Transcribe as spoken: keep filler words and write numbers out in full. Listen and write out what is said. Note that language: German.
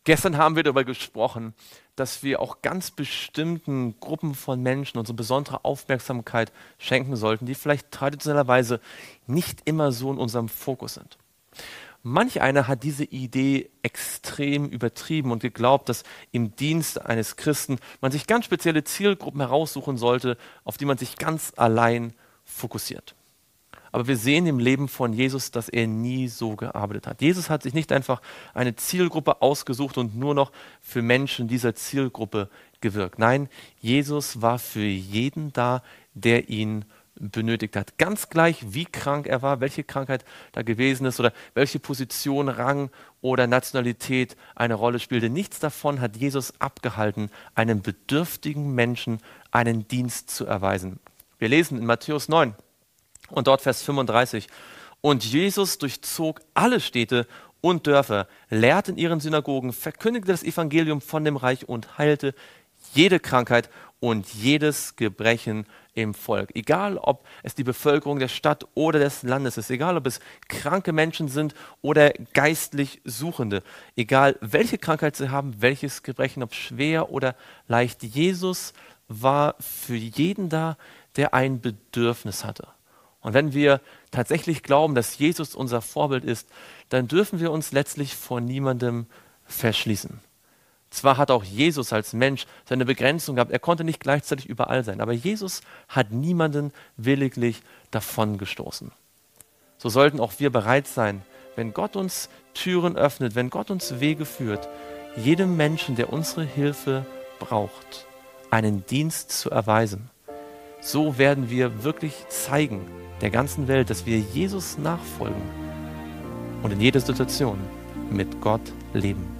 Gestern haben wir darüber gesprochen, dass wir auch ganz bestimmten Gruppen von Menschen unsere besondere Aufmerksamkeit schenken sollten, die vielleicht traditionellerweise nicht immer so in unserem Fokus sind. Manch einer hat diese Idee extrem übertrieben und geglaubt, dass im Dienst eines Christen man sich ganz spezielle Zielgruppen heraussuchen sollte, auf die man sich ganz allein fokussiert. Aber wir sehen im Leben von Jesus, dass er nie so gearbeitet hat. Jesus hat sich nicht einfach eine Zielgruppe ausgesucht und nur noch für Menschen dieser Zielgruppe gewirkt. Nein, Jesus war für jeden da, der ihn benötigt hat. Ganz gleich, wie krank er war, welche Krankheit da gewesen ist oder welche Position, Rang oder Nationalität eine Rolle spielte. Nichts davon hat Jesus abgehalten, einem bedürftigen Menschen einen Dienst zu erweisen. Wir lesen in Matthäus neun und dort Vers fünfunddreißig. Und Jesus durchzog alle Städte und Dörfer, lehrte in ihren Synagogen, verkündigte das Evangelium von dem Reich und heilte jede Krankheit und jedes Gebrechen im Volk. Egal, ob es die Bevölkerung der Stadt oder des Landes ist, egal, ob es kranke Menschen sind oder geistlich Suchende, egal, welche Krankheit sie haben, welches Gebrechen, ob schwer oder leicht, Jesus war für jeden da, der ein Bedürfnis hatte. Und wenn wir tatsächlich glauben, dass Jesus unser Vorbild ist, dann dürfen wir uns letztlich vor niemandem verschließen. Zwar hat auch Jesus als Mensch seine Begrenzung gehabt, er konnte nicht gleichzeitig überall sein, aber Jesus hat niemanden williglich davongestoßen. So sollten auch wir bereit sein, wenn Gott uns Türen öffnet, wenn Gott uns Wege führt, jedem Menschen, der unsere Hilfe braucht, einen Dienst zu erweisen. So werden wir wirklich zeigen der ganzen Welt, dass wir Jesus nachfolgen und in jeder Situation mit Gott leben.